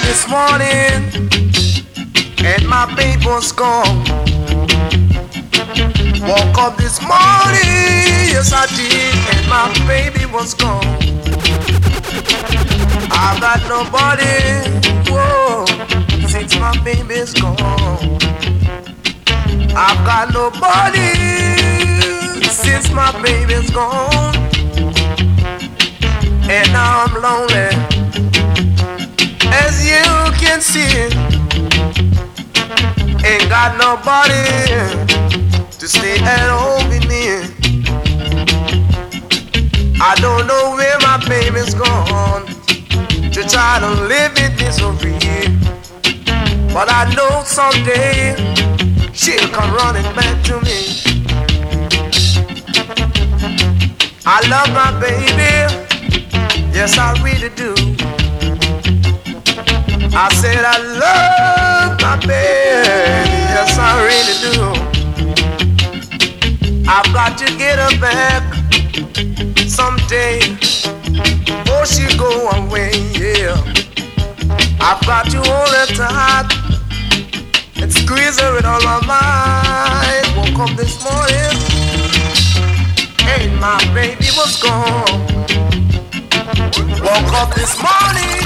this morning and my baby was gone. Woke up this morning, yes I did, and my baby was gone. I got nobody, whoa, since my baby's gone. I've got nobody since my baby's gone. And now I'm lonely, as you can see. Ain't got nobody to stay at home with me. I don't know where my baby's gone to try to live in misery, but I know someday she'll come running back to me. I love my baby, yes I really do. I said I love my baby, yes I really do. I've got to get her back someday before she go away, yeah. I've got to hold her tight and squeeze her with all of mine. Woke up this morning and my baby was gone. Woke up this morning